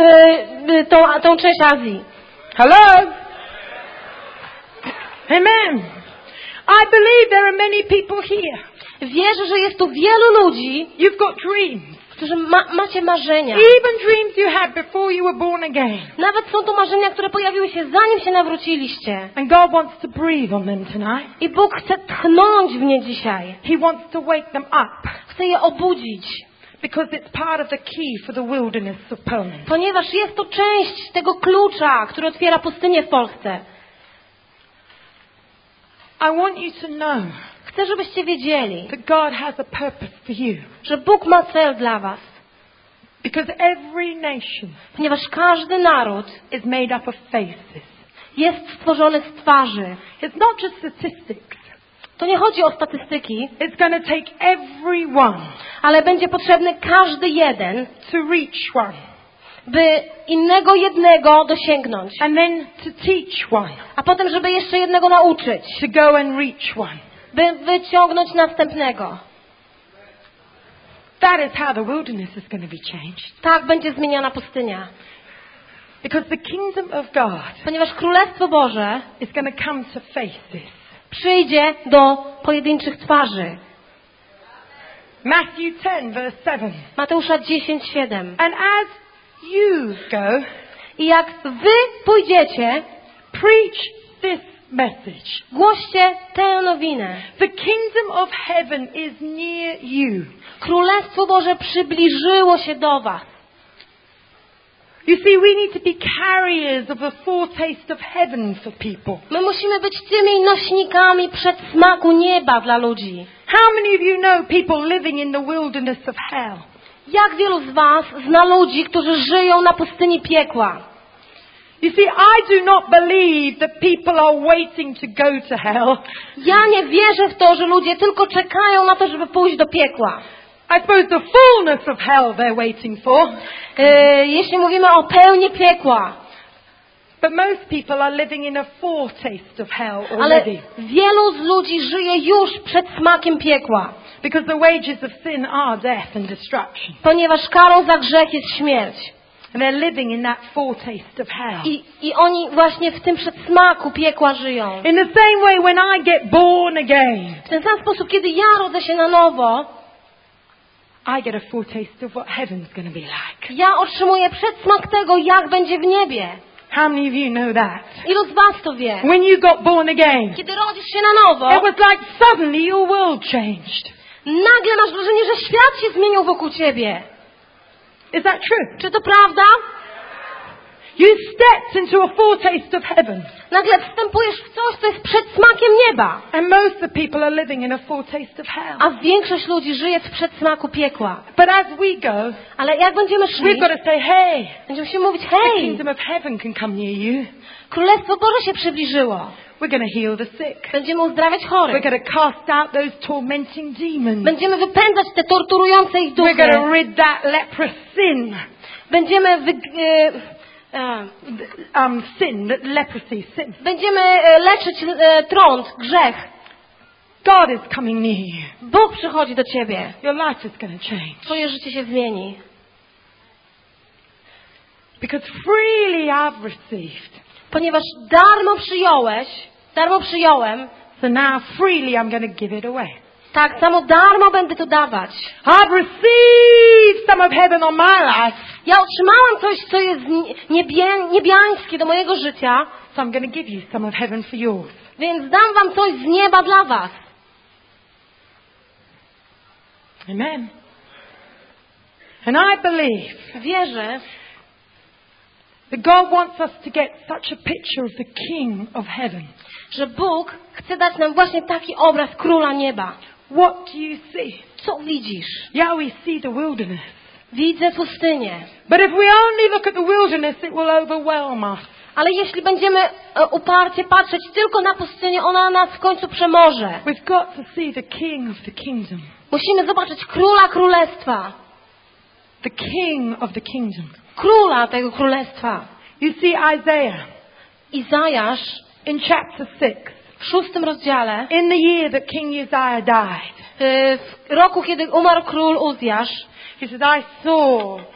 tą część Azji. Hello? Amen. I believe there are many people here. Wierzę, że jest tu wielu ludzi, You've got dreams. którzy macie marzenia. Even dreams you had before you were born again. Nawet są to marzenia, które pojawiły się zanim się nawróciliście. And God wants to breathe on them tonight. I Bóg chce tchnąć w nie dzisiaj. He wants to wake them up. Chce je obudzić. Because it's part of the key for the wilderness of Poland. Ponieważ jest to część tego klucza, który otwiera pustynię w Polsce. I want you to know Chcę, żebyście wiedzieli, that God has a purpose for you. że Bóg ma cel dla was. Because every nation Ponieważ każdy naród is made up of faces. jest stworzony z twarzy. It's not just statistics. To nie chodzi o statystyki, It's going to take everyone ale będzie potrzebny każdy jeden, to reach one. by innego jednego dosięgnąć. And then to teach one. A potem, żeby jeszcze jednego nauczyć. To go and reach one. By wyciągnąć następnego. That is how the wilderness is going to be changed. Tak będzie zmieniana pustynia. Because the kingdom of God Ponieważ Królestwo Boże is going to come to faces. przyjdzie do pojedynczych twarzy. Matthew 10 verse 7. Mateusza 10:7. And as you go, I jak wy pójdziecie, preach this message. głoście tę nowinę. The kingdom of heaven is near you. Królestwo Boże przybliżyło się do was. You see, we need to be carriers of a foretaste of heaven for people. My musimy być tymi nośnikami przedsmaku nieba dla ludzi. How many of you know people living in the wilderness of hell? Jak wielu z was zna ludzi, którzy żyją na pustyni piekła? You see, I do not believe that people are waiting to go to hell. Ja nie wierzę w to, że ludzie tylko czekają na to, żeby pójść do piekła. I suppose the fullness of hell they're waiting for. Jeśli mówimy o pełni piekła. But most people are living in a foretaste of hell Ale already. wielu z ludzi żyje już przed smakiem piekła. Because the wages of sin are death and destruction. Ponieważ karą za grzech jest śmierć. And they're living in that foretaste of hell. I oni właśnie w tym przedsmaku piekła żyją. In the same way, when I get born again, W ten sam sposób, kiedy ja rodzę się na nowo, I get a foretaste of what heaven's going to be like. ja otrzymuję przedsmak tego, jak będzie w niebie. How many of you know that? Ilu z was to wie? When you got born again, Kiedy rodzisz się na nowo, it was like suddenly your world changed. nagle masz wrażenie, że świat się zmienił wokół ciebie. Is that true? Czy to prawda? You stepped into a foretaste of heaven. Nagle wstępujesz w coś, co jest przedsmakiem nieba. And most of the people are living in a foretaste of hell. A większość ludzi żyje w przedsmaku piekła. But as we go, Ale jak będziemy szli, we've got to say, hey, będziemy się mówić, the hej, kingdom of heaven can come near you. Królestwo Boże się przybliżyło. We're going to heal the sick. Będziemy uzdrawiać We're chorych. going to cast out those tormenting demons. Będziemy wypędzać te torturujące ich We're going to duchy. rid that leprous sin. Będziemy Leprosy. będziemy leczyć trąd, grzech. God is coming near you. Bóg przychodzi do ciebie. Your life is going to change. Twoje życie się zmieni. Because freely I've received. Ponieważ darmo przyjąłem, So now freely I'm going to give it away. tak samo darmo będę to dawać. I've received some of heaven on my life. Ja otrzymałam coś, co jest niebiańskie do mojego życia, So I'm going to give you some of heaven for yours. więc dam wam coś z nieba dla was. Amen. And I believe Wierzę, that God wants us to get such a picture of the King of heaven. że Bóg chce dać nam właśnie taki obraz Króla Nieba. What do you see? Co widzisz? Yeah, we see the wilderness. Widzę pustynię. But if we only look at the wilderness, it will overwhelm us. Ale jeśli będziemy uparcie patrzeć tylko na pustynię, ona nas w końcu przemoże. We've got to see the King of the kingdom. Musimy zobaczyć Króla Królestwa. The King of the kingdom. Króla tego Królestwa. You see Isaiah Izajasz in chapter 6. w 6 rozdziale, In the year that King Uzziah died. w roku, kiedy umarł król Uzjasz, He said, I saw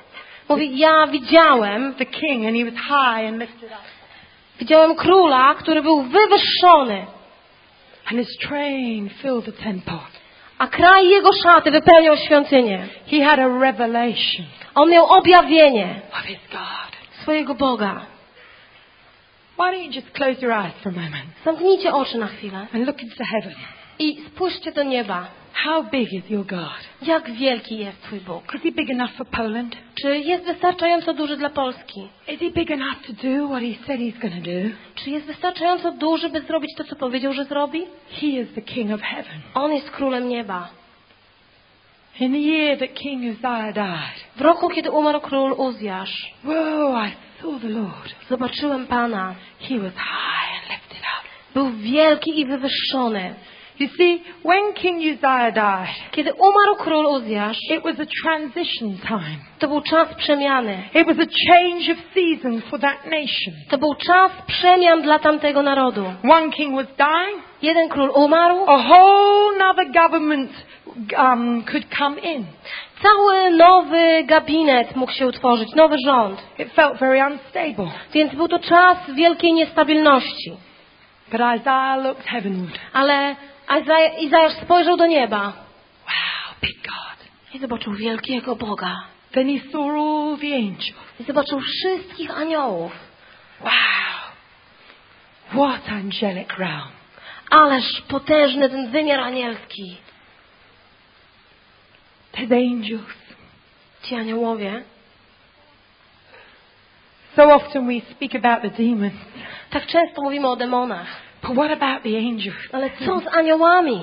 Mówi, ja widziałem the king, and he was high and lifted up. Widziałem króla, który był wywyższony, And his train filled the temple. a kraj jego szaty wypełniał świątynię. He had a revelation On miał objawienie of his God. swojego Boga. Why don't you just close your eyes for a moment Zamknijcie oczy na chwilę and look into heaven? i spójrzcie do nieba. How big is your God? Jak wielki jest Twój Bóg? Is he big enough for Poland? Czy jest wystarczająco duży dla Polski? Is he big enough to do what he said he's going to do? Czy jest wystarczająco duży, by zrobić to, co powiedział, że zrobi? He is the King of heaven. On jest królem nieba. In the year that King Uzziah died, W roku, kiedy umarł król Uzjasz, whoa, I saw the Lord. zobaczyłem Pana. He was high and lifted up. Był wielki i wywyższony. You see, when King Uzziah died, Kiedy umarł król Uzjasz, it was a transition time. to był czas przemiany. It was a change of season for that nation. To był czas przemian dla tamtego narodu. One king was dying, Jeden król umarł, a whole other government could come in. cały nowy gabinet mógł się utworzyć, nowy rząd. It felt very unstable. Więc był to czas wielkiej niestabilności. But Isaiah looked heavenward. Ale Izajasz spojrzał do nieba Wow, big God. i zobaczył wielkiego Boga. Then he saw all the angels. I zobaczył wszystkich aniołów. Wow. What angelic realm. Ależ potężny ten wymiar anielski. There's angels. Ci aniołowie. So often we speak about the demons. Tak często mówimy o demonach. But what about the angels? Ale co z aniołami?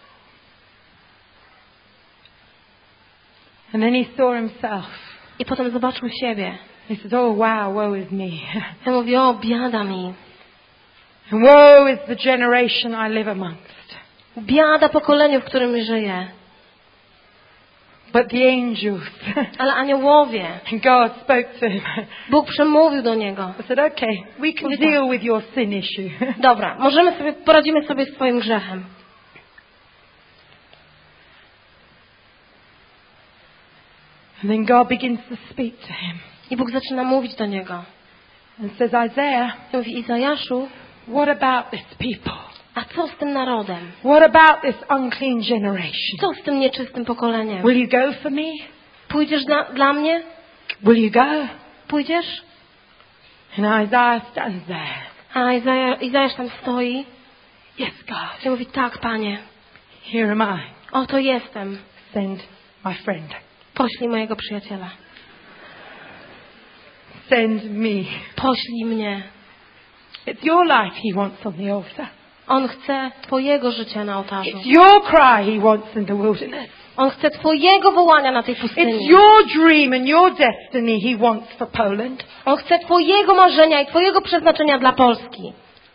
And then he saw himself. I potem zobaczył siebie. He said, oh wow, woe is me. I mówi, o biada mi. And woe is the generation I live amongst. Biada pokoleniu, w którym żyję. But the angels. Ale aniołowie. And God spoke to him. Bóg przemówił do niego. I said, okay, we can deal with your sin issue. Dobra, poradzimy sobie z twoim grzechem. And then God begins to speak to him. I Bóg zaczyna mówić do niego. And says, Isaiah, I mówi, Izajaszu, what about this people? a co z tym narodem? What about this unclean generation? Co z tym nieczystym pokoleniem? Will you go for me? Pójdziesz dla mnie? Will you go? Pójdziesz? And Isaiah stands there. A Izajasz tam stoi Yes, God. i mówi, tak, Panie, Here am I. oto jestem. Send my friend. Poślij mojego przyjaciela. Send me. Poślij mnie. It's your life he wants on the altar. On chce twojego życia na ołtarzu. It's your cry he wants in the wilderness. On chce twojego wołania na tej It's pustyni. your dream and your destiny he wants for Poland. On chce twojego marzenia i twojego przeznaczenia dla Polski.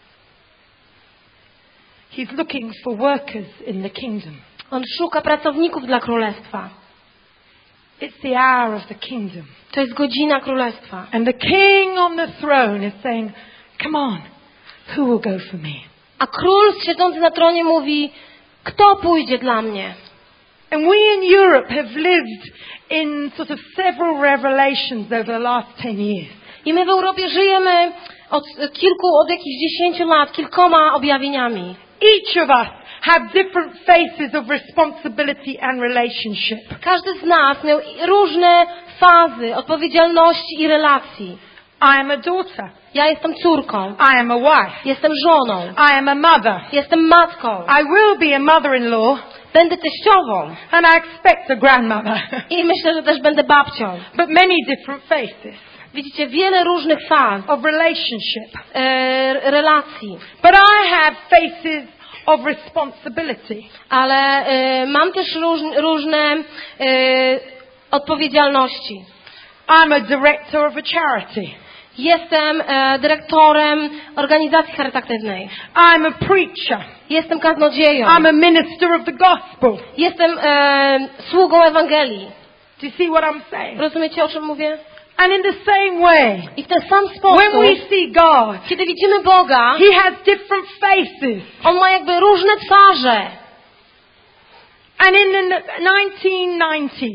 He's looking for workers in the kingdom. On szuka pracowników dla królestwa. It's the hour of the kingdom. To jest godzina królestwa. And the king on the throne is saying, come on, who will go for me? A król siedzący na tronie mówi, kto pójdzie dla mnie? And we in Europe have lived in sort of several revelations over the last 10 years. I my w Europie żyjemy od jakichś 10 lat, kilkoma objawieniami. Each of us have different faces of responsibility and relationship. Każdy z nas miał różne fazy odpowiedzialności i relacji. I am a daughter. Ja jestem córką. I am a wife. Jestem żoną. I am a mother. Jestem matką. I will be a mother-in-law. Będę teściową. And I expect a grandmother. I myślę, że też będę babcią. But many different faces Widzicie, wiele różnych faz of relationship. relacji. But I have faces of responsibility. Ale mam też różne odpowiedzialności. I'm a director of a charity. Jestem dyrektorem organizacji charytatywnej. I'm a preacher. Jestem kaznodzieją. I'm a minister of the gospel. Jestem sługą Ewangelii. Do you see what I'm saying? Rozumiecie, o czym mówię? And in the same way, I w ten sam when sposób, we see God, kiedy widzimy Boga, He has different faces. On ma jakby różne twarze. And in the 1990s,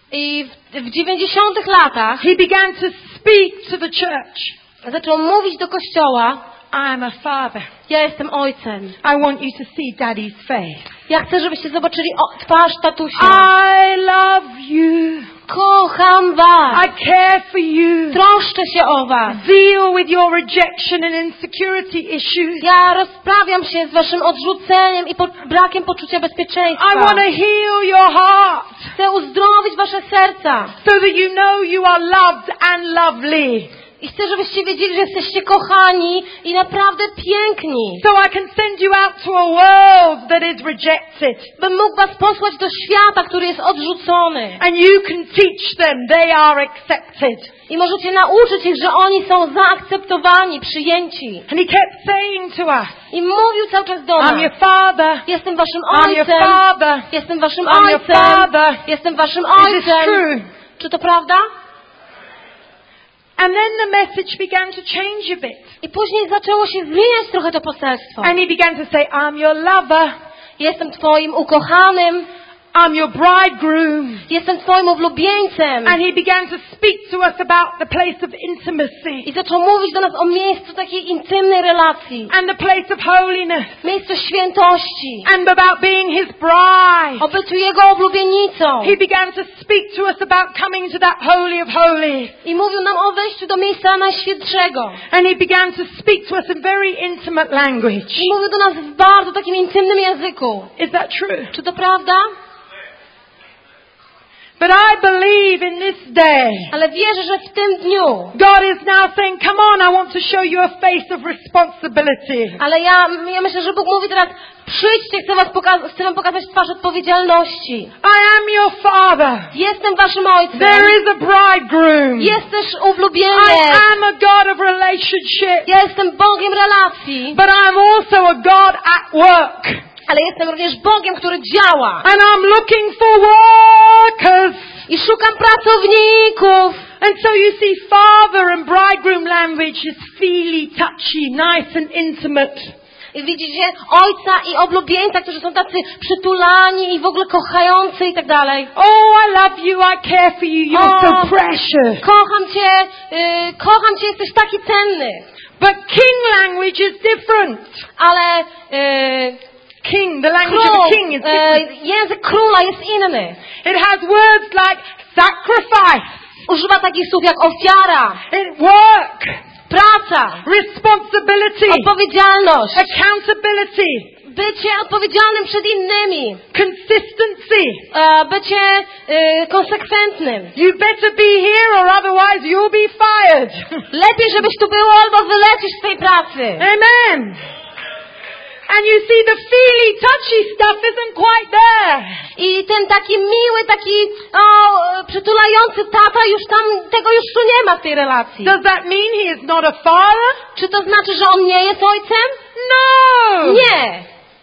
I w 90 latach he began to speak to the church. zaczął mówić do Kościoła: I'm a father. ja jestem ojcem. I want you to see Daddy's face. Ja chcę, żebyście zobaczyli twarz tatusia. I love you. Kocham was. I care for you. Troszczę się o was. Deal with your rejection and insecurity issues. Ja rozprawiam się z waszym odrzuceniem i brakiem poczucia bezpieczeństwa. I want to heal your heart Chcę uzdrowić wasze serca. so that you know you are loved and lovely. I chcę, żebyście wiedzieli, że jesteście kochani i naprawdę piękni. So I can send you out to a world that is rejected. Bym mógł was posłać do świata, który jest odrzucony. And you can teach them they are accepted. I możecie nauczyć ich, że oni są zaakceptowani, przyjęci. And he kept saying to us, I mówił cały czas do nas: I'm your father. jestem waszym I'm your ojcem. father. Jestem waszym I'm your ojcem. father. Jestem waszym Is this ojcem. true? Czy to prawda? And then the message began to change a bit. I później zaczęło się zmieniać trochę to poselstwo. And he began to say, I'm your lover. Jestem twoim ukochanym. I'm your bridegroom. Jestem twoim ulubieńcem. And he began to speak to us about the place of intimacy. I zaczął mówić do nas o miejscu takiej intymnej relacji. And the place of holiness. Miejscu świętości. And about being his bride. O byciu jego oblubienicą. He began to speak to us about coming to that holy of holies. I mówił nam o wejściu do miejsca najświętszego. And he began to speak to us in very intimate language. I mówił do nas w bardzo takim intymnym języku. Is that true? Czy to prawda? But I believe in this day, Ale wierzę, że w tym dniu. God is now saying, come on, I want to show you a face of responsibility. Ale ja myślę, że Bóg mówi teraz: przyjdźcie, chcę wam pokazać twarz odpowiedzialności. I am your father. Jestem waszym ojcem. There is a bridegroom. Jest też I ulubieniec. am a God of relationship. Ja jestem Bogiem relacji. But I'm also a God at work. Ale jestem również Bogiem, który działa. And I'm looking for workers. I szukam pracowników. And so you see, father and bridegroom language is feely, touchy, nice and intimate. I widzicie ojca i oblubieńca, którzy są tacy przytulani i w ogóle kochający i tak dalej. Oh, I love you, I care for you, you're so precious. Kocham cię, jesteś taki cenny. But king language is different. Ale King, the language of a king is different. język króla jest inny. It has words like sacrifice, Używa takich słów jak ofiara, work, praca, responsibility, odpowiedzialność, accountability, bycie odpowiedzialnym przed innymi, consistency. Bycie konsekwentnym. You better be here or otherwise you'll be fired. Lepiej, żebyś tu był, albo wylecisz z tej pracy. Amen. And you see, the feely, touchy stuff isn't quite there. I ten taki miły, taki przytulający tata tego już tu nie ma w tej relacji. Does that mean he is not a father? Czy to znaczy, że on nie jest ojcem? No. Nie.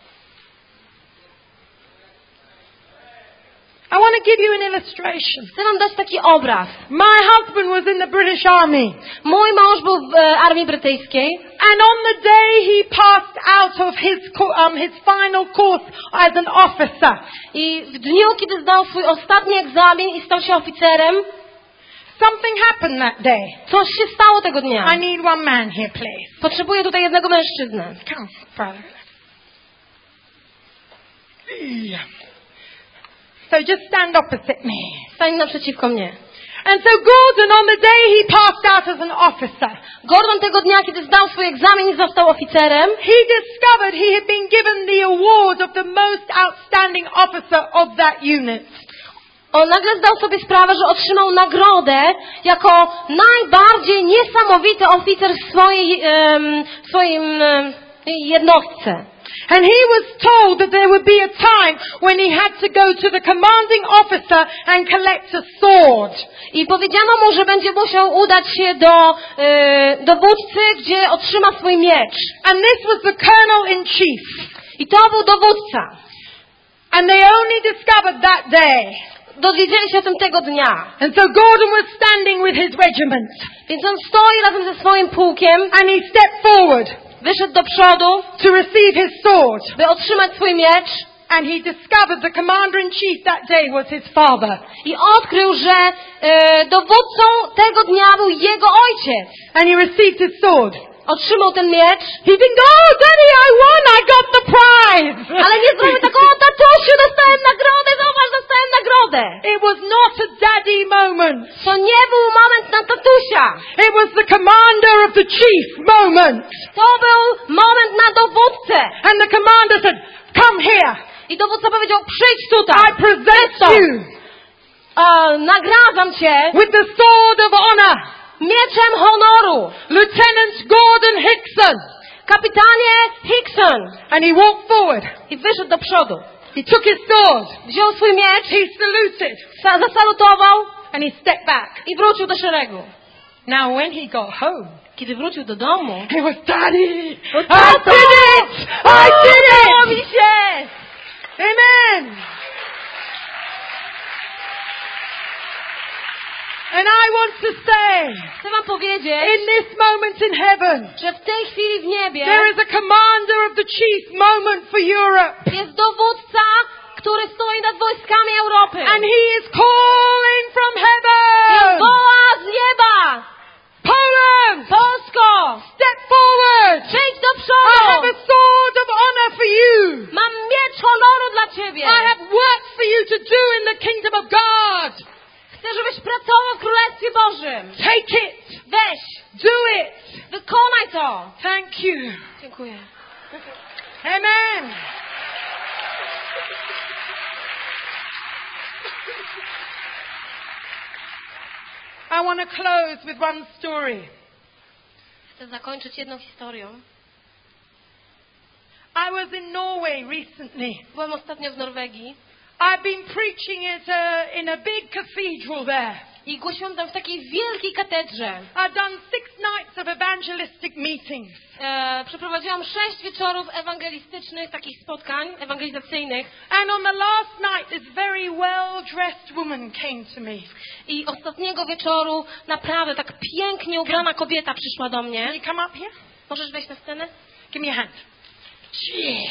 I want to give you an illustration. Chcę wam dać taki obraz. My husband was in the British Army. Mój mąż był w armii brytyjskiej. And on the day he passed out of his final course as an officer. I w dniu, kiedy zdał swój ostatni egzamin i stał się oficerem, something happened that day. Coś się stało tego dnia. I need one man here, please. Potrzebuję tutaj jednego mężczyznę. Come, brother. So just stand opposite me. Stań naprzeciwko mnie. And so Gordon, on the day he passed out as an officer, Gordon tego dnia, kiedy zdał swój egzamin i został oficerem, he discovered he had been given the award of the most outstanding officer of that unit. On nagle zdał sobie sprawę, że otrzymał nagrodę jako najbardziej niesamowity oficer w swojej jednostce. And he was told that there would be a time when he had to go to the commanding officer and collect a sword. I powiedziano mu, że będzie musiał udać się do dowódcy, gdzie otrzyma swój miecz. And this was the colonel-in-chief. I to był dowódca. And they only discovered that day. Dowiedzieli się o tym tego dnia. And so Gordon was standing with his regiment. Więc on stoi razem ze swoim pułkiem. And he stepped forward. Wyszedł do przodu, to receive his sword. by otrzymać swój miecz. And he discovered the commander-in-chief that day was his father. I odkrył, że dowódcą tego dnia był jego ojciec. And he received his sword. Otrzymał ten miecz. He didn't go, oh, Daddy, I won, I got the prize. Ale nie zrobił tak, o tatusiu, dostałem nagrodę, zobacz, dostałem nagrodę. It was not a daddy moment. To nie był moment na tatusia. It was the commander of the chief moment. To był moment na dowódcę. And the commander said, come here. I dowódca powiedział, przyjdź tutaj. I present you nagradzam cię with the sword of honor. mieczem honoru. Lieutenant Gordon Hickson. Kapitanie Hickson. And he walked forward. I wyszedł do przodu. He took his sword. Wziął swój miecz. He saluted. Zasalutował. And he stepped back. I wrócił do szeregu. Now when he got home, Kiedy wrócił do domu, he was, Daddy, I tato! did it! I did Udało it! mi się! Amen! And I want to say, Chcę wam powiedzieć, in this moment in heaven, że w tej chwili w niebie there is a commander of the chief moment for Europe. jest dowódca, który stoi nad wojskami Europy. And he is calling from I heaven. woła z nieba! Poland! Polsko! Step forward! Przejdź do I have przodu! a sword of honor for you. Mam miecz honoru dla ciebie! I have work for you to do in the kingdom of God. Chcę, żebyś pracował w Królestwie Bożym. Take it. Weź! Do it. Wykonaj to! Thank you. Dziękuję. Amen. I want to close with one story. Chcę zakończyć jedną historią. I was in Norway recently. Byłem ostatnio w Norwegii I've been preaching in a big cathedral there. i głosiłam tam w takiej wielkiej katedrze. I've done 6 nights of evangelistic meetings. Przeprowadziłam 6 wieczorów ewangelistycznych, takich spotkań ewangelizacyjnych. And on the last night, this very well-dressed woman came to me. I ostatniego wieczoru naprawdę tak pięknie ubrana kobieta przyszła do Can mnie. you come up here? Możesz wejść na scenę? Give me a hand. Yeah.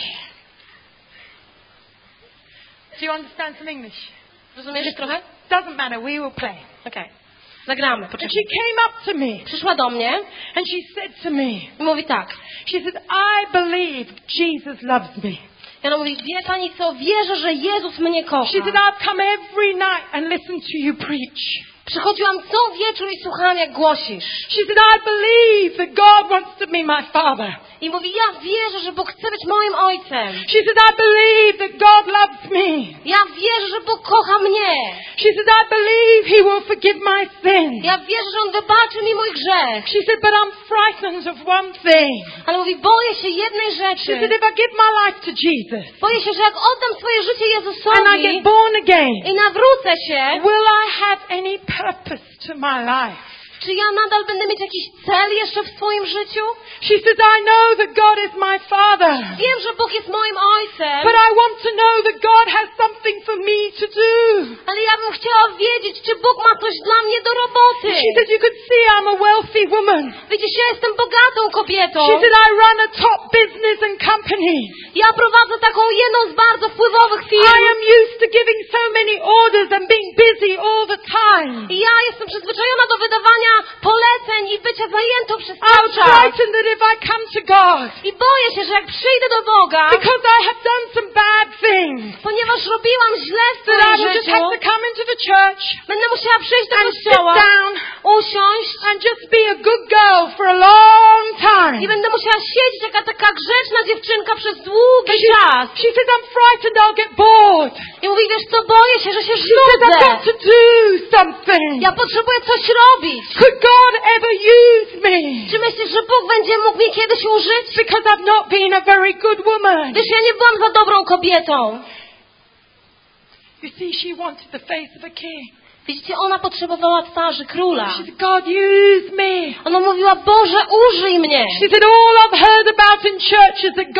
Do you understand some English? Rozumiesz trochę? Doesn't matter, we will play. Okej. Zagramy, And poczekaj. she came up to me Przyszła do mnie and she said to me, i mówi tak. she said, I believe Jesus loves me. I ona mówi, wie pani co, wierzę, że Jezus mnie kocha. She said, I've come every night and listened to you preach. Przychodziłam co wieczór i słuchałam, jak głosisz. She said, I believe that God wants to be my father. I mówi, ja wierzę, że Bóg chce być moim ojcem. She said, I believe that God loves me. Ja wierzę, że Bóg kocha mnie. She said, I believe He will forgive my sin. Ja wierzę, że On wybaczy mi mój grzech. She said, but I'm frightened of one thing. Ale mówi, boję się jednej She said, rzeczy. if I give my life to Jesus Boję się, że jak oddam swoje życie and I Jezusowi get born again, i nawrócę się, will I have any purpose to my life? czy ja nadal będę mieć jakiś cel jeszcze w swoim życiu? She says, I know that God is my father, Wiem, że Bóg jest moim ojcem, but I want to know that God has something for me to do. ale ja bym chciała wiedzieć, czy Bóg ma coś dla mnie do roboty. She said, you could see I'm a wealthy woman. Widzisz, ja jestem bogatą kobietą. She said, I run a top business and company. Ja prowadzę taką jedną z bardzo wpływowych I firm. am used to giving so many orders and being busy all the time. I ja jestem przyzwyczajona do wydawania poleceń i bycia zajętą przez I'm cały czas. frightened that if I come to God, I boję się, że jak przyjdę do Boga, because I have done some bad things, ponieważ robiłam źle w that I swoim will just życiu, have to come into the church będę musiała przyjść do and sit kościoła, down usiąść and just be a good girl for a long time. i będę musiała siedzieć jaka taka grzeczna dziewczynka przez długi czas. She says, I'm frightened I'll get bored. I mówi, wiesz co, boję się, że się She says, I've got znudzę. to do something. Ja potrzebuję coś robić. Could God ever use me? Czy myślisz, że Bóg będzie mógł mnie kiedyś użyć? Because I've not been a very good woman. Wiesz, ja nie byłam za dobrą kobietą. You see, she wanted the face of a king. Widzicie, ona potrzebowała twarzy króla. She said, God, use me. Ona mówiła, Boże, użyj mnie. She said, all I've heard about in church is that God can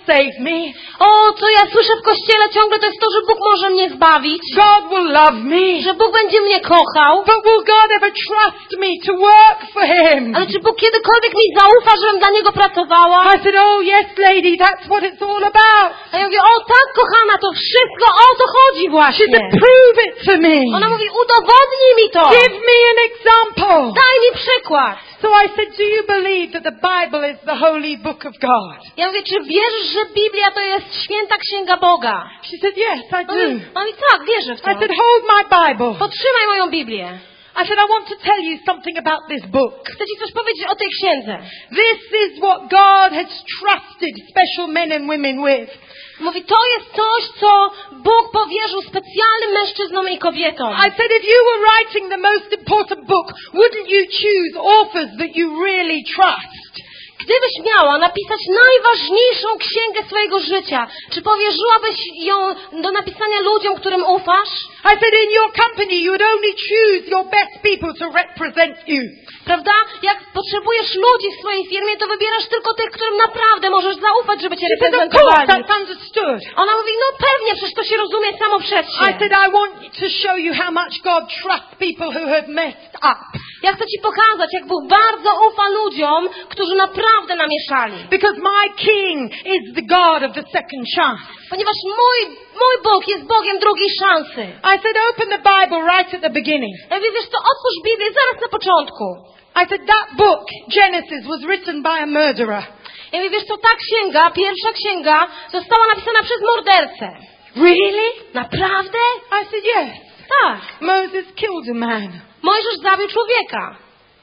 save me. O, co ja słyszę w kościele ciągle, to jest to, że Bóg może mnie zbawić, God will love me. że Bóg będzie mnie kochał. But will God ever trust me to work for Him? Ale czy Bóg kiedykolwiek mi zaufa, żebym dla Niego pracowała? I said, oh yes, lady, that's what it's all about. A ja mówię, o tak, kochana, to wszystko o to chodzi She właśnie. said, prove it to me. Ona mówi, udowodnij mi to. Give me an example. Daj mi przykład. So I said, do you believe that the Bible is the holy book of God? Ja mówię, czy wierzysz, że Biblia to jest święta księga Boga? She said, yes, I do. No i tak, wierzę w to. I said, hold my Bible. Podtrzymaj moją Biblię. I said, I want to tell you something about this book. Chcę Ci coś powiedzieć o tej księdze. This is what God has trusted special men and women with. Mówi, to jest coś, co Bóg powierzył specjalnym mężczyznom i kobietom. I said, if you were writing the most important book, wouldn't you choose authors that you really trust? Gdybyś miała napisać najważniejszą księgę swojego życia, czy powierzyłabyś ją do napisania ludziom, którym ufasz? I said, in your company, you would only choose your best people to represent you. Prawda? Jak potrzebujesz ludzi w swojej firmie, to wybierasz tylko tych, którym naprawdę możesz zaufać, żeby Cię She said, of course, reprezentowali. that's understood. Ona mówi, no pewnie, przecież to się rozumie samo przez I się. said, I want to show you how much God trusts people who have messed up. Ja chcę Ci pokazać, jak Bóg bardzo ufa ludziom, którzy naprawdę namieszali. Because my King is the God of the second chance. Ponieważ mój Bóg jest Bogiem drugiej szansy. I said, open the Bible right at the beginning. Ja mówię, wiesz co, otwórz Biblię zaraz na początku. I said, that book, Genesis, was written by a murderer. Ja mówię, wiesz co, ta księga, pierwsza księga, została napisana przez mordercę. Really? Naprawdę? I said, yes. Tak. Moses killed a man. Mojżesz zabił człowieka.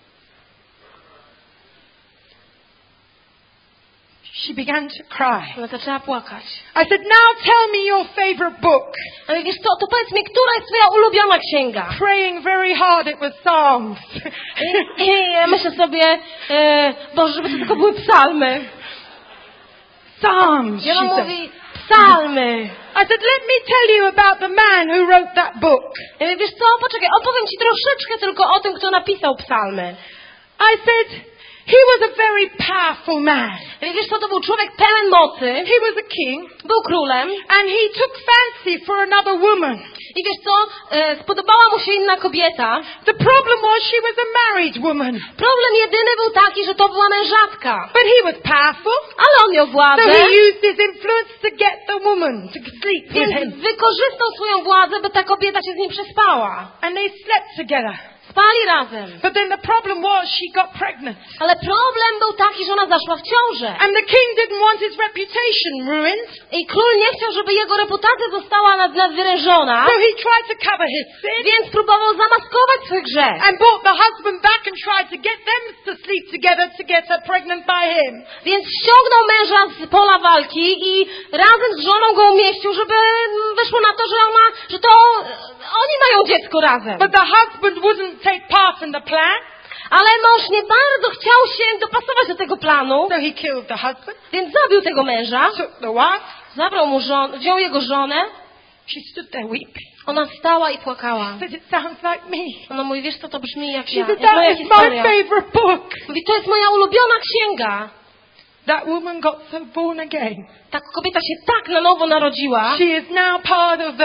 She began to cry. Ona zaczęła płakać. I said, now tell me your favorite book. Ja mówię, wiesz co, to powiedz mi, która jest twoja ulubiona księga? Praying very hard, it was Psalms. I ja myślę sobie, Boże, żeby to tylko były psalmy. Psalms, I ona she said. mówi, psalmy. I said, let me tell you about the man who wrote that book. Ja mówię, wiesz co, poczekaj, opowiem ci troszeczkę tylko o tym, kto napisał psalmy. I said, he was a very powerful man. Ja mówię, wiesz co, to był człowiek pełen mocy, He was a king, był królem and he took fancy for another woman. i wiesz co, spodobała mu się inna kobieta. The problem was she was a married woman. Problem jedyny był taki, że to była mężatka. But he was powerful, Ale on miał władzę, so he used his influence to get the woman to sleep with więc him. wykorzystał swoją władzę, by ta kobieta się z nim przespała. And they slept together. Spali razem. But then the problem was she got pregnant. Ale problem był taki, że ona zaszła w ciążę. And the king didn't want his reputation ruined. I król nie chciał, żeby jego reputacja została nadwyrężona, So he tried to cover his sin więc próbował zamaskować swój grzech. and brought the husband back and tried to get them to sleep together to get her pregnant by him. Więc ściągnął męża z pola walki i razem z żoną go umieścił, żeby wyszło na to, że to oni mają dziecko razem. But the husband wouldn't take part in the plan. Ale mąż nie bardzo chciał się dopasować do tego planu, So he killed the husband, więc zabił tego męża, took the wife. zabrał mu wziął jego żonę. She stood there weeping. Ona wstała i płakała. Said, it sounds like me. Ona mówi, wiesz co, to brzmi jak She ja, said, jak moja that is my historia. favorite book. Mówi, to jest moja ulubiona księga. That woman got so born again. Ta kobieta się tak na nowo narodziła. She is now part of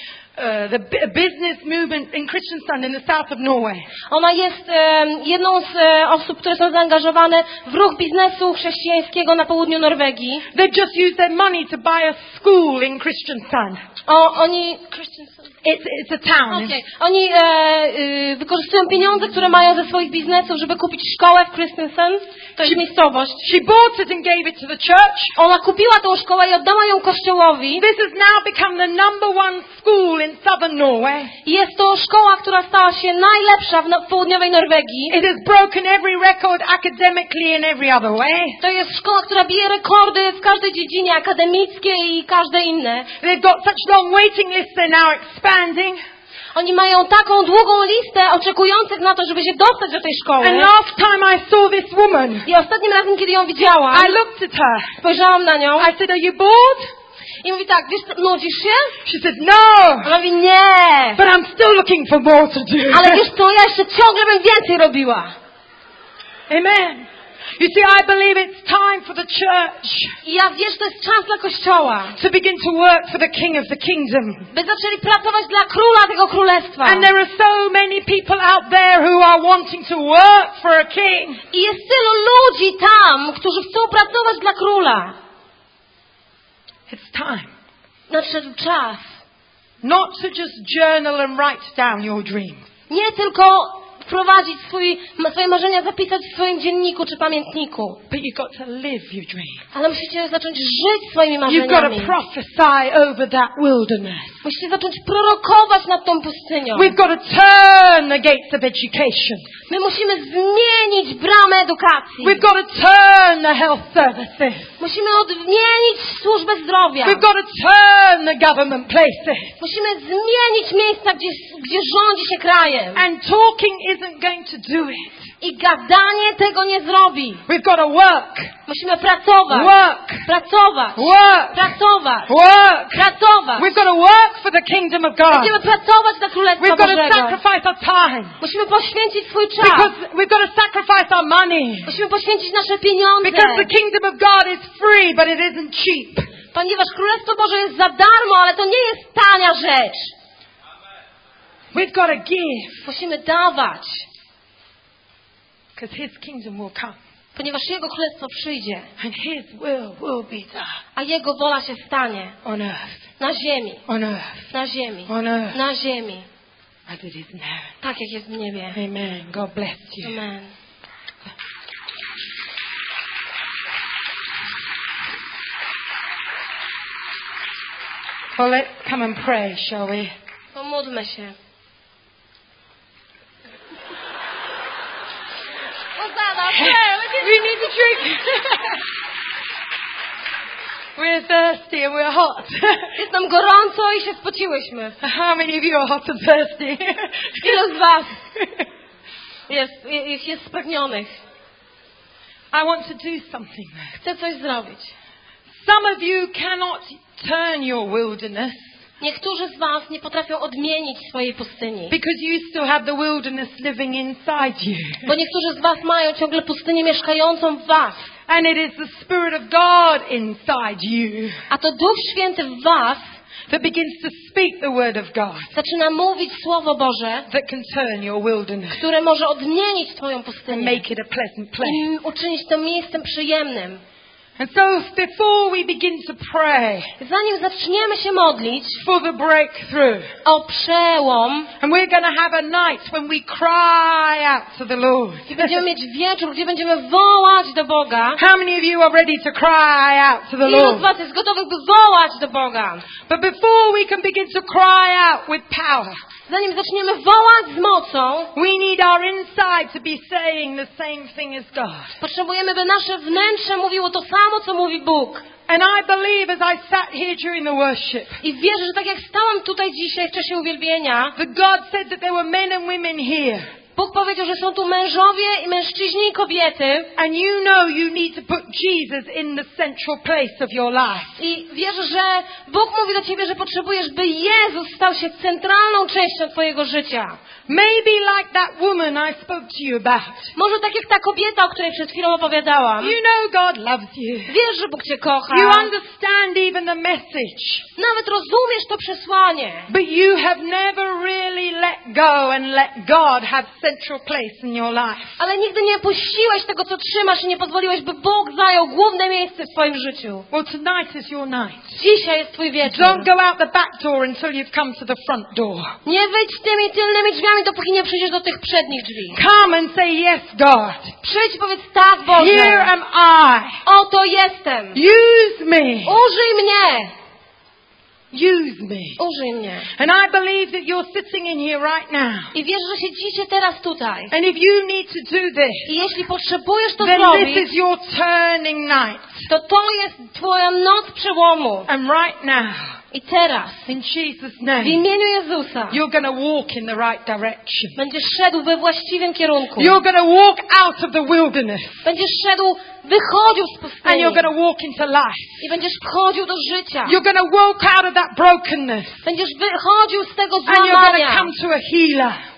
the business movement in Kristiansand in the south of Norway. Ona jest jedną z osób, które są zaangażowane w ruch biznesu chrześcijańskiego na południu Norwegii. They just used their money to buy a school in Kristiansand. Oni It's a town. Okay. Oni wykorzystują pieniądze, które mają ze swoich biznesów, żeby kupić szkołę w Kristiansand. To jest miejscowość. She bought it and gave it to the church. Ona kupiła tą szkołę i oddała ją kościołowi. This has now become the #1 school in southern Norway. I jest to szkoła, która stała się najlepsza w południowej Norwegii. It has broken every record academically in every other way. To jest szkoła, która bije rekordy w każdej dziedzinie akademickiej i każde inne. They've got such long waiting lists, they're now expanding. Oni mają taką długą listę oczekujących na to, żeby się dostać do tej szkoły. And last time I saw this woman, I ostatnim razem, kiedy ją widziałam, I looked at her. spojrzałam na nią I said, are you bored? i mówi tak, wiesz, nudzisz się? She said, no, Ona mówi, nie, but I'm still looking for more to do. ale wiesz co, ja jeszcze ciągle bym więcej robiła. Amen. You see, I believe it's time for the church I ja wierzę, że to jest czas dla Kościoła, to begin to work for the King of the Kingdom. by zaczęli pracować dla Króla tego Królestwa. And there are so many people out there who are wanting to work for a king. I jest tylu ludzi tam, którzy chcą pracować dla Króla. It's time. Nadszedł czas. Not to just journal and write down your dreams. Nie tylko wprowadzić swoje marzenia, zapisać w swoim dzienniku czy pamiętniku. But you've got to live your dream. Ale musicie zacząć żyć swoimi You've got to marzeniami. prophesy over that wilderness. Musicie zacząć prorokować nad tą pustynią. We've got to turn the gates of education. My musimy zmienić bramę edukacji. We've got to turn the health services. Musimy odmienić służbę zdrowia. We've got to turn the government places. Musimy zmienić miejsca, gdzie rządzi się krajem. And talking isn't going to do it. I gadanie tego nie zrobi. We've got to work. Musimy pracować. Work. Pracować. Work. Pracować. Work. Pracować. We've got to work for the kingdom of God. Będziemy pracować dla Królestwa We've got to Bożego. sacrifice our time. Musimy poświęcić swój czas. Because we've got to sacrifice our money. Musimy poświęcić nasze pieniądze. Because the kingdom of God is free, but it isn't cheap. Ponieważ Królestwo Boże jest za darmo, ale to nie jest tania rzecz. We've got to give. Musimy dawać. Because His kingdom will come. Ponieważ Jego Królestwo przyjdzie. And His will be done. A Jego wola się stanie. On earth. Na ziemi. On earth. Na ziemi. On earth. Na ziemi. As it is in heaven. Tak jak jest w niebie. Amen. God bless you. Amen. Well, let's come and pray, shall we? Pomódlmy się. We need to drink. We're thirsty and we're hot. Jest nam gorąco i się spociłyśmy. How many of you are hot and thirsty? Ilu z was jest spragnionych? I want to do something there. Chcę coś zrobić. Some of you cannot turn your wilderness Niektórzy z was nie potrafią odmienić swojej pustyni. because you still have the wilderness living inside you. Bo niektórzy z was mają ciągle pustynię mieszkającą w was. And it is the Spirit of God inside you A to Duch Święty w was that begins to speak the word of God zaczyna mówić Słowo Boże, that can turn your wilderness które może odmienić twoją and pustynię make it a pleasant place. i uczynić to miejscem przyjemnym. And so before we begin to pray Zanim zaczniemy się modlić for the breakthrough, o przełom and we're going to have a night when we cry out to the Lord. i będziemy mieć wieczór, gdzie będziemy wołać do Boga. How many of you are ready to cry out to the Ilu z Lord? was jest gotowych, by wołać do Boga? But before we can begin to cry out with power, Zanim zaczniemy wołać z mocą, we need our inside to be saying the same thing as God. potrzebujemy, by nasze wnętrze mówiło to samo, co mówi Bóg. And I believe as I sat here during the worship, I wierzę, że tak jak stałam tutaj dzisiaj w czasie uwielbienia, that God said that there were men and women here. Bóg powiedział, że są tu mężowie i mężczyźni i kobiety. And you know you need to put Jesus in the central place of your life. I wierzę, że Bóg mówi do ciebie, że potrzebujesz, by Jezus stał się centralną częścią twojego życia. Maybe like that woman I spoke to you about. Może tak jak ta kobieta, o której przed chwilą opowiadałam. You know God loves you. Wiesz, że Bóg cię kocha. You understand even the message. Nawet rozumiesz to przesłanie. But you have never really let go and let God have central place in your life. Ale nigdy nie puściłeś tego, co trzymasz i nie pozwoliłeś, by Bóg zajął główne miejsce w twoim życiu. Well, tonight is your night. Dzisiaj jest twój wieczór. Don't go out the back door until you've come to the front door. Nie wyjdź tymi tylnymi drzwiami, dopóki nie przyjdziesz do tych przednich drzwi. Come and say yes, God. Przyjdź i powiedz tak, Boże. Here am I. Oto jestem. Use me. Użyj mnie. Use me. Użyj mnie. And I believe that you're sitting in here right now. I wiesz, że siedzicie teraz tutaj. And if you need to do this, I jeśli potrzebujesz to then this zrobić, is your turning night. to jest twoja noc przełomu. And right now, I teraz, in Jesus' w name, imieniu Jezusa, you're going to walk in the right direction. będziesz szedł we właściwym kierunku. You're going to walk out of the wilderness. Będziesz szedł, wychodził z And pustyni. you're going to walk into life. I będziesz wchodził do życia. You're going to walk out of that brokenness. Będziesz wychodził z tego And you're going to złamania. come to a healer.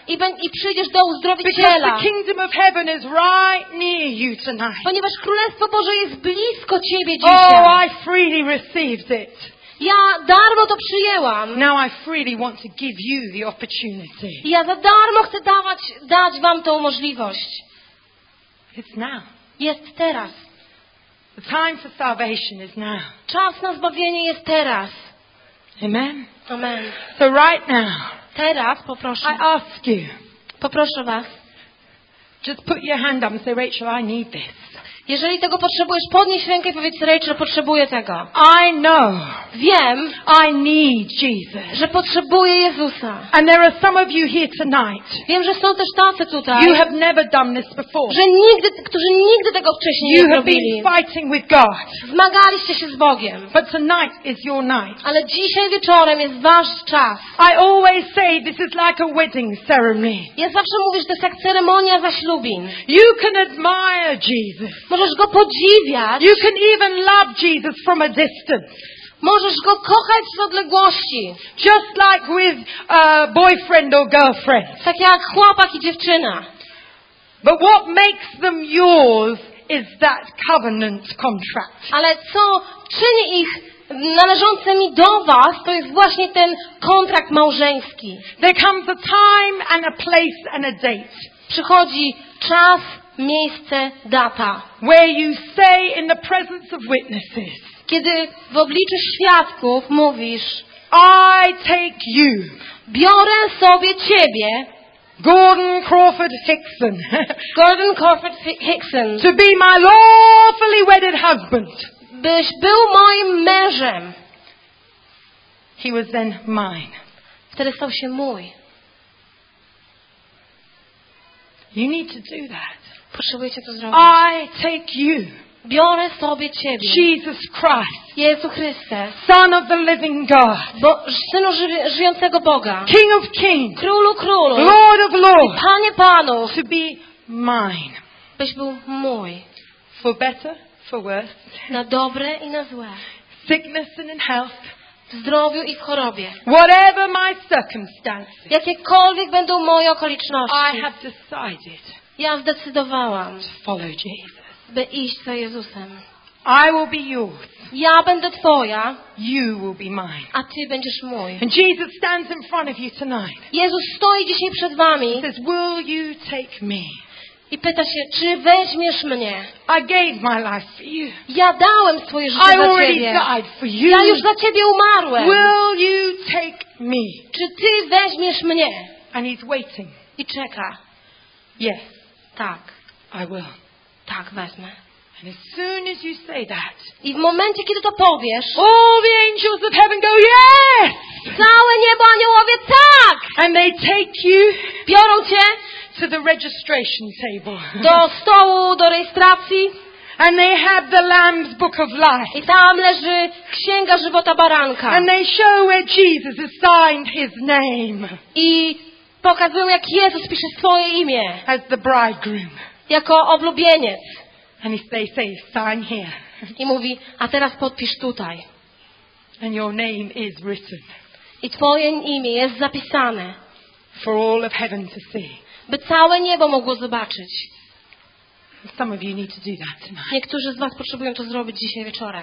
i przyjdziesz do Because uzdrowiciela. the kingdom of heaven is right near you tonight. Ponieważ Królestwo Boże jest blisko Ciebie Oh, dzisiaj. I freely received it. Ja darmo to przyjęłam. Now I freely want to give you the opportunity. I ja za darmo chcę dać Wam tą możliwość. It's now. Jest teraz. The time for salvation is now. Czas na zbawienie jest teraz. Amen. Amen. So right now, Teraz poproszę. I ask you, Poproszę Was. just put your hand up and say, Rachel, I need this. Jeżeli tego potrzebujesz, podnieś rękę i powiedz, Rachel, potrzebuję tego. I know Wiem, I need Jesus. że potrzebuję Jezusa. And there are some of you here tonight. Wiem, że są też tacy tutaj, You have never done this before. którzy nigdy tego wcześniej nie You have zrobili. been fighting with God. Zmagaliście się z Bogiem. But tonight is your night. Ale dzisiaj wieczorem jest Wasz czas. I always say this is like a wedding ceremony. Ja zawsze mówię, że to jest jak ceremonia zaślubin. You can admire Jesus. Możesz Go podziwiać. You can even love Jesus from a distance. Możesz Go kochać z odległości. Just like with a boyfriend or girlfriend. Tak jak chłopak i dziewczyna. But what makes them yours is that covenant contract. Ale co czyni ich należącymi do Was, to jest właśnie ten kontrakt małżeński. There comes a time and a place and a date. Przychodzi czas, miejsce, data. Where you say in the presence of witnesses, Kiedy w obliczu świadków mówisz, I take you, biorę sobie Ciebie, Gordon Crawford Hickson, Gordon Crawford Hickson, to be my lawfully wedded husband. byś był moim mężem. He was then mine. Wtedy stał się mój. You need to do that. Potrzebujecie to zrobić. I take you, Biorę sobie Ciebie, Jesus Christ, Jezu Chryste, Son of the living God, Synu żyjącego Boga, King of kings, Królu Królów, Lord of lords, Panie Panów, to be mine. byś był mój. For better, for worse, Na dobre i na złe. sickness and in health, W zdrowiu i w chorobie. whatever my circumstances, Jakiekolwiek będą moje I okoliczności. have decided Ja zdecydowałam, to follow Jesus. by iść za Jezusem. I will be yours. Ja będę Twoja, You will be mine. a Ty będziesz mój. And Jesus stands in front of you tonight. Jezus stoi dzisiaj przed Wami He says, will you take me? i pyta się, czy weźmiesz mnie? I gave my life for you. Ja dałem swoje I życie za already Ciebie. died for you. Ja już za Ciebie umarłem. Will you take me? Czy Ty weźmiesz mnie? And he's waiting. I czeka. Yes, Tak, I will. tak wezmę. And as soon as you say that, I w momencie, kiedy to powiesz, all the angels of heaven go, yes! całe niebo, aniołowie, tak! And they take you Biorą Cię to the registration table. do stołu, do rejestracji And they have the Lamb's Book of Life. i tam leży Księga Żywota Baranka. And they show where Jesus has signed his name I pokazują, jak Jezus pisze swoje imię as the bridegroom. jako oblubieniec. And they say, sign here. I mówi, a teraz podpisz tutaj. And your name is written I Twoje imię jest zapisane, for all of heaven to see. by całe niebo mogło zobaczyć. Some of you need to do that tonight. Niektórzy z Was potrzebują to zrobić dzisiaj wieczorem.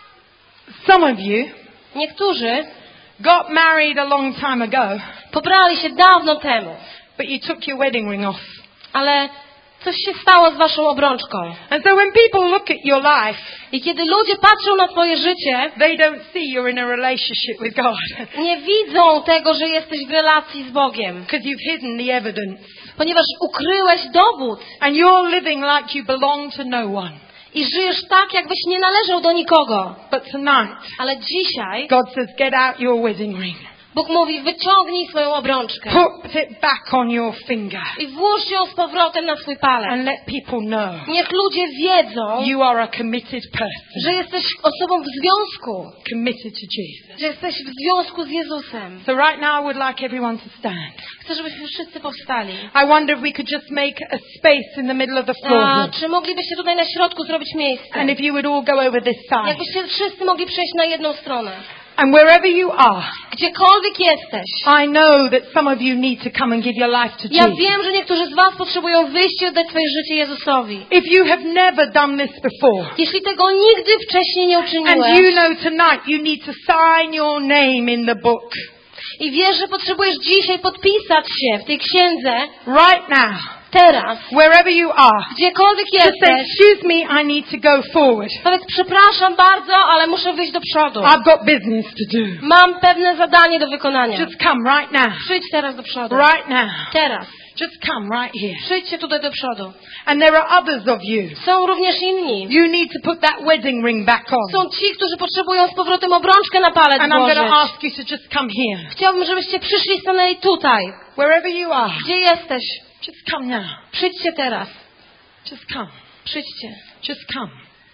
Some of you Niektórzy got married a long time ago, pobrali się dawno temu, but you took your wedding ring off. ale coś się stało z Waszą obrączką. And so when people look at your life, I kiedy ludzie patrzą na Twoje życie, they don't see you're in a relationship with God. nie widzą tego, że jesteś w relacji z Bogiem, Because you've hidden the evidence. ponieważ ukryłeś dowód And you're living like you belong to no one. i żyjesz tak, jakbyś nie należał do nikogo. But tonight, Ale dzisiaj God says, get out your wedding ring. Bóg mówi, wyciągnij swoją obrączkę Put it back on your finger. i włóż ją z powrotem na swój palec. And let people know Niech ludzie wiedzą, you are a committed że person. jesteś osobą w związku, Committed to Jesus. że jesteś w związku z Jezusem. So right now I would like everyone to stand. Chcę, żebyśmy wszyscy powstali. I wonder if we could just make a space in the middle of the floor. A, czy moglibyście tutaj na środku zrobić miejsce? And if you would all go over this side. Jakbyście wszyscy mogli przejść na jedną stronę. And wherever you are, gdziekolwiek jesteś, I know that some of you need to come and give your life to ja Jesus. wiem, że niektórzy z was potrzebują wyjść i oddać swoje życie Jezusowi. If you have never done this before, Jeśli tego nigdy wcześniej nie and uczyniłeś you know tonight you need to sign your name in the book, i wiesz, że potrzebujesz dzisiaj podpisać się w tej księdze, right now, teraz, wherever you are, gdziekolwiek just say, jesteś, excuse me, I need to go forward. powiedz, przepraszam bardzo, ale muszę wyjść do przodu. I've got business to do. Mam pewne zadanie do wykonania. Just come right now. Przyjdź teraz do przodu. Right now. Teraz. Just come right here. Przyjdźcie tutaj do przodu. And there are others of you. Są również inni. You need to put that wedding ring back on. Są ci, którzy potrzebują z powrotem obrączkę na palec And I'm going to włożyć. ask you to just come here. Chciałbym, żebyście przyszli i stanęli tutaj. Wherever you are. Gdzie jesteś? Just come now. Przyjdźcie teraz. Just come. Przyjdźcie. Just come.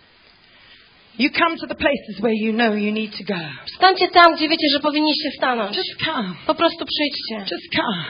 You come to the places where you know you need to go. Stańcie tam, gdzie wiecie, że powinniście stanąć. Just come. Po prostu przyjdźcie. Just come.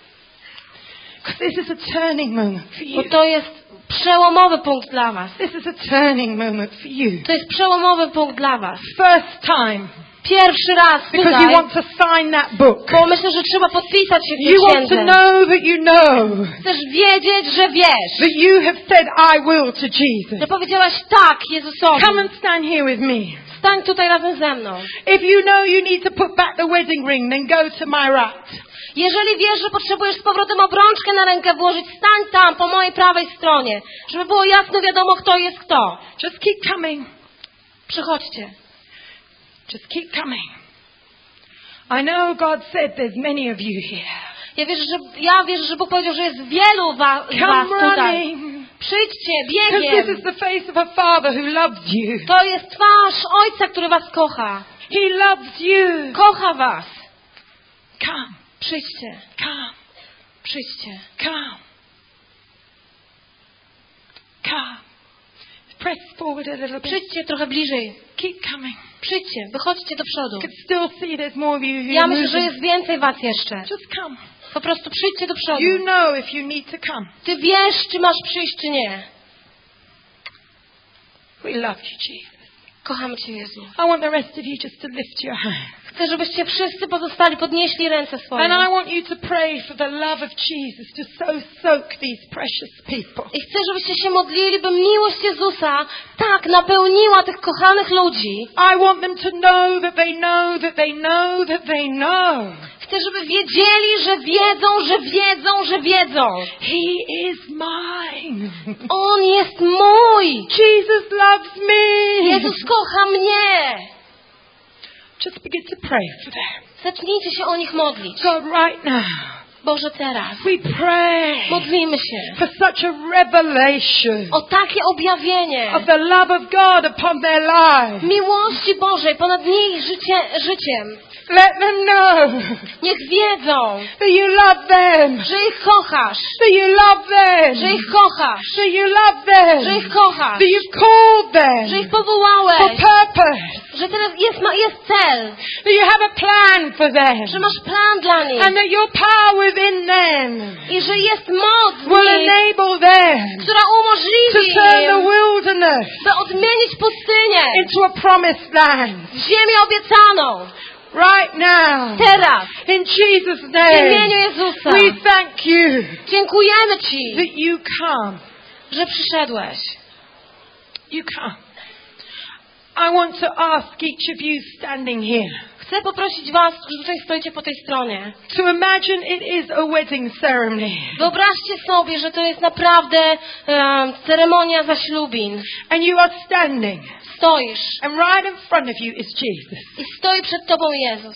Because this is a turning moment for Bo you. to jest przełomowy punkt dla was. This is a turning moment for you. To jest przełomowy punkt dla was. First time. Pierwszy raz Because you tutaj, want to sign that book. bo myślę, że trzeba podpisać się w tej You want to księdze. know that you know Chcesz wiedzieć, że wiesz. that you have said I will to Jesus. Że powiedziałaś tak Jezusowi. Come and stand here with me. Stań tutaj razem ze mną. If you know you need to put back the wedding ring, then go to my right. Jeżeli wiesz, że potrzebujesz z powrotem obrączkę na rękę włożyć, stań tam po mojej prawej stronie, żeby było jasno wiadomo, kto jest kto. Just keep coming. Przychodźcie. Just keep coming. I know God said there's many of you here. Ja wierzę, że Bóg powiedział, że jest wielu z was Come tutaj. running. Przyjdźcie, Because this biegiem. is the face of a father who loves you. To jest twarz Ojca, który was kocha. He loves you. Kocha was. Come. Przyjdźcie. Come. Przyjdźcie. Come. Come. Press forward a little bit. Przyjdźcie trochę bliżej. Keep coming. Przyjdźcie, wychodźcie do I przodu. can still see there's more of you who Ja are myślę, że moving. jest więcej was jeszcze. Just come. Po prostu przyjdźcie do przodu. You know if you need to come. Ty wiesz, czy masz przyjść, czy nie. We love you, Jesus. Kochamy Cię, Jezu. I want the rest of you just to lift your hand. Chcę, żebyście wszyscy pozostali, podnieśli ręce swoje. And I want you to pray for the love of Jesus to soak these precious people. I chcę, żebyście się modlili, by miłość Jezusa tak napełniła tych kochanych ludzi. I want them to know that they know that they know that they know. Chcę, żeby wiedzieli, że wiedzą, że wiedzą, że wiedzą. He is mine. On jest mój. Jesus loves me. Jezus kocha mnie. Just begin to pray for them. Zacznijcie się o nich modlić. God, right now, Boże, teraz. we pray Modlimy się for such a revelation o takie objawienie of the love of God upon their lives. miłości Bożej ponad ich życiem. Let them know Niech wiedzą, that you love them. że ich kochasz. That you love them. Że ich kochasz. That you love them. Że ich kochasz. That you've called them Że ich for powołałeś. purpose. Że teraz jest cel. That you have a plan for them. Że masz plan dla nich. And that your power within them I że jest moc w will nich, enable them która to umożliwi turn the im, wilderness by odmienić pustynię into a promised land. w ziemię obiecaną. Right now. Teraz. In Jesus' W name. imieniu Jezusa. We thank you Dziękujemy Ci, that you come. że przyszedłeś. You come. I want to ask each of you standing here Chcę poprosić Was, którzy tutaj stoicie po tej stronie. to imagine it is a wedding ceremony. Wyobraźcie sobie, że to jest naprawdę ceremonia zaślubin. And you are standing. Stoisz And right in front of you is Jesus. i stoi przed Tobą Jezus.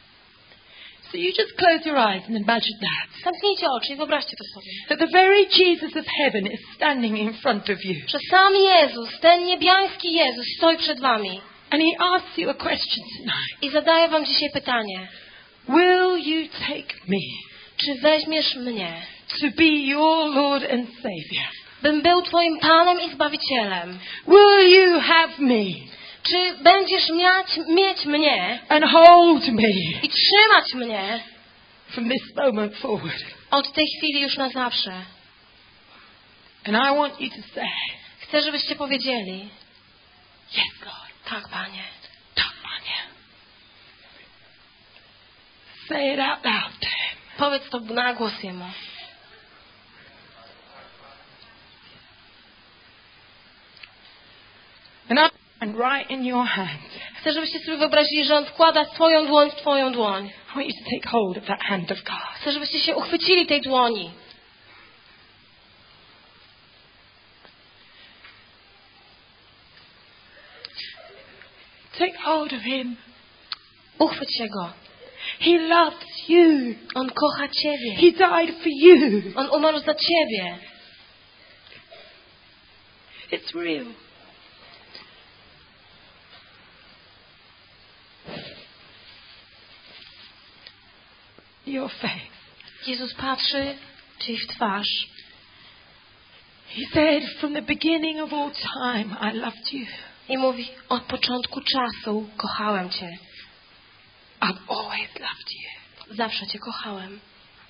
So you just close your eyes and imagine that. Zamknijcie oczy i wyobraźcie to sobie. That the very Jesus of heaven is standing in front of you. Że sam Jezus, ten niebiański Jezus stoi przed Wami And he asks you a question tonight. i zadaje Wam dzisiaj pytanie. Will you take me Czy weźmiesz mnie, to be your Lord and Savior? bym był Twoim Panem i Zbawicielem? Will you have me Czy będziesz mieć mnie and hold me i trzymać mnie from this moment forward? od tej chwili już na zawsze? And I want you to say, Chcę, żebyście powiedzieli: yes, God. tak, Panie. Tak, Panie. Say it out loud to him. Powiedz to na głos Jemu. And right in your hand. Chcę, żebyście sobie wyobrazili, że On wkłada swoją dłoń w twoją dłoń. I want you to take hold of that hand of God. Chcę, żebyście się uchwycili tej dłoni. Take hold of him. Uchwyć się Go. He loves you. On kocha Ciebie. He died for you. On umarł za Ciebie. It's real. Your face. Jezus patrzy Ci w twarz. He said, from the beginning of all time, I loved you. I mówi, od początku czasu kochałem Cię. I've always loved you. Zawsze Cię kochałem.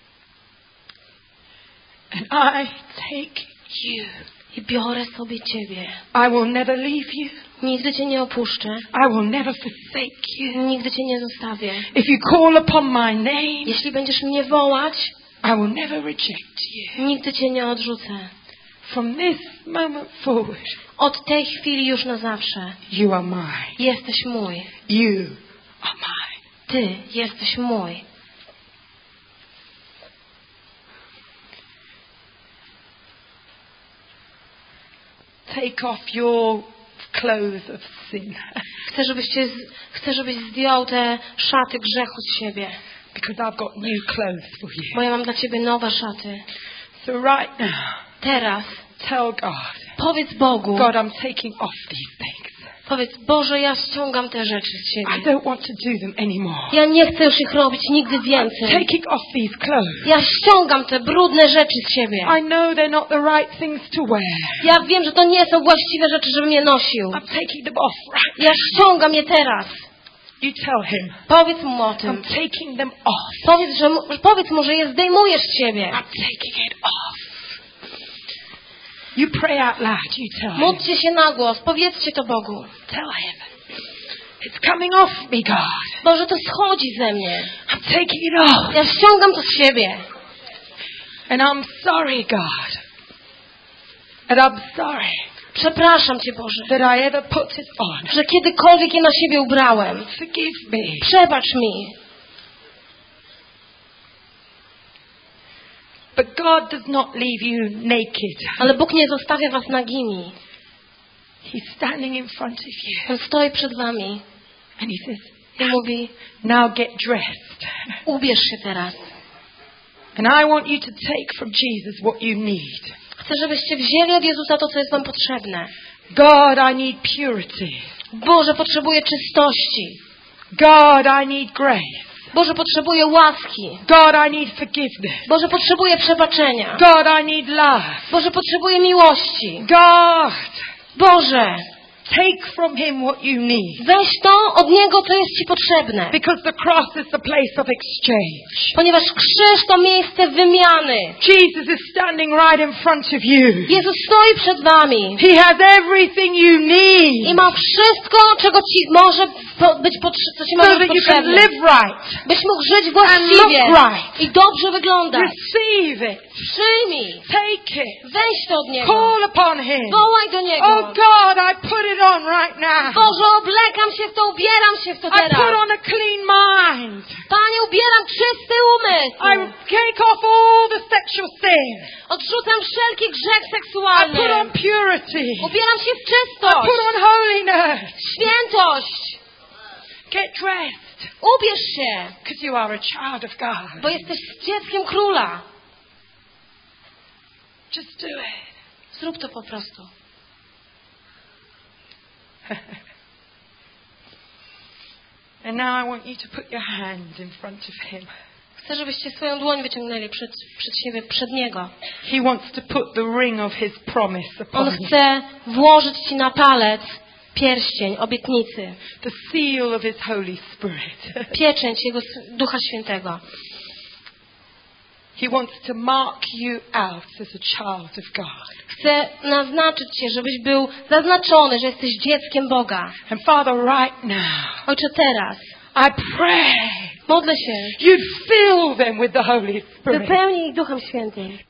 And I take you. I biorę sobie Ciebie. I will never leave you. Nigdy Cię nie opuszczę. I will never forsake you. Nigdy Cię nie zostawię. If you call upon my name, Jeśli będziesz mnie wołać, I will never reject you. nigdy Cię nie odrzucę. From this moment forward, Od tej chwili już na zawsze. you are mine. Jesteś mój. You are mine. Ty jesteś mój. Take off your clothes of sin. Chcę, żebyś zdjął te szaty grzechu z siebie. Because I've got new clothes for you. Bo ja mam dla Ciebie nowe szaty. So right now, Teraz tell God, powiedz Bogu. God, I'm taking off these things. Powiedz, Boże, ja ściągam te rzeczy z I siebie. don't want to do them anymore. Ja nie chcę już ich robić nigdy I'm więcej. taking off these clothes. Ja ściągam te brudne rzeczy z siebie. I know they're not the right things to wear. Ja wiem, że to nie są właściwe rzeczy, żebym je nosił. I'm taking them off right Ja ściągam je teraz. You tell him, Powiedz mu o I'm tym. taking them off. Powiedz mu, że je zdejmujesz z siebie. I'm taking it off. You pray out loud. You tell him. Módlcie się na głos. Powiedzcie to Bogu. Tell him. It's coming off me, God. Boże, to schodzi ze mnie. I'm taking it off. Ja ściągam to z siebie. And I'm sorry, God. And I'm sorry Przepraszam Cię, Boże, that I ever put it on. że kiedykolwiek je na siebie ubrałem. Forgive me. Przebacz mi. But God does not leave you naked. Ale Bóg nie zostawia was nagimi. He's standing in front of you. On stoi przed wami And he says, i mówi, now get dressed. ubierz się teraz. And I want you to take from Jesus what you need. Chcę, żebyście wzięli od Jezusa to, co jest wam potrzebne. God, I need purity. Boże, potrzebuję czystości. God, I need grace. Boże, potrzebuję łaski. God, I need forgiveness. Boże, potrzebuję przebaczenia. God, I need love. Boże, potrzebuję miłości. God, Boże, take from him what you need. weź to od Niego, co jest Ci potrzebne. Because the cross is the place of exchange. Ponieważ krzyż to miejsce wymiany. Jesus is standing right in front of you. Jezus stoi przed wami He has everything you i need ma wszystko, czego Ci może być co Ci so może być that you can potrzebne. live right. Byś mógł żyć właściwie And look right. i dobrze wyglądać. Receive it. Przyjmij. Take it. Weź to od Niego. Call upon him. Wołaj do Oh Niego. God, I put it on right now. Boże, oblekam się w to, ubieram się w to I put teraz. on a clean mind. Panie, ubieram czysty I umysł. take off all the sexual sin. Odrzucam wszelki grzech I seksualny. put on purity. Ubieram się w I czystość, put on holiness. świętość. Get dressed. Ubierz się, Because you are a child of God. bo jesteś dzieckiem króla. Just do it. Zrób to po prostu. And now I want you to put your hand in front of him. Chcę, żebyście swoją dłoń wyciągnęli przed siebie, przed Niego. He wants to put the ring of his promise On upon you. chce włożyć Ci na palec pierścień obietnicy, The seal of his Holy Spirit. pieczęć Jego Ducha Świętego. He wants to mark you out as a child of God. Chce naznaczyć Cię, żebyś był zaznaczony, że jesteś dzieckiem Boga. And Father, right now, Ojcze, teraz I pray Modlę się. You'd fill them with the Holy Spirit. Wypełnij ich Duchem Świętym.